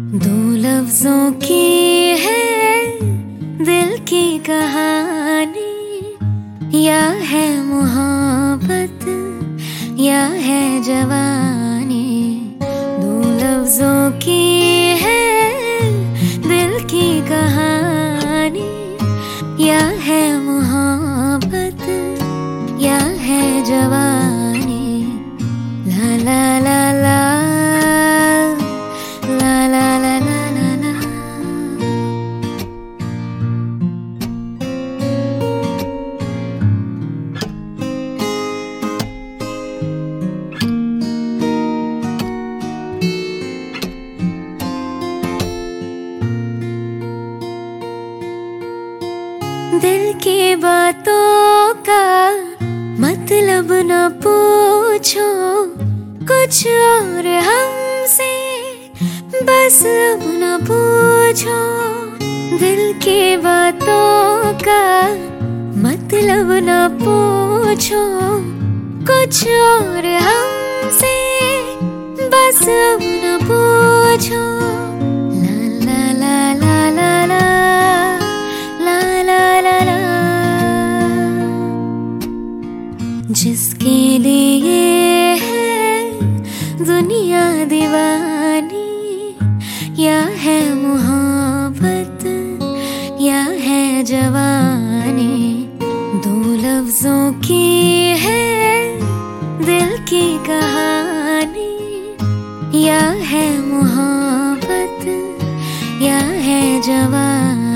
दो लफ्जों की है दिल की कहानी, या है मोहब्बत या है जवानी। दो लफ्जों की है दिल की कहानी, या है मोहब्बत या है जवानी। ला ला ला ला ला ला ला ला ला ला। दिल की बातों का मतलब न पूछो, कुछ और हमसे बस अब न पूछो। दिल की बातों का मतलब न पूछो, कुछ और हमसे बस अब न पूछो। ला ला ला ला ला ला ला ला ला। जिसके लिए है दुनिया दीवानी, या है मोहब्बत या है जवानी। दो लफ्जों की है दिल की कहानी, या है मोहब्बत या है जवानी।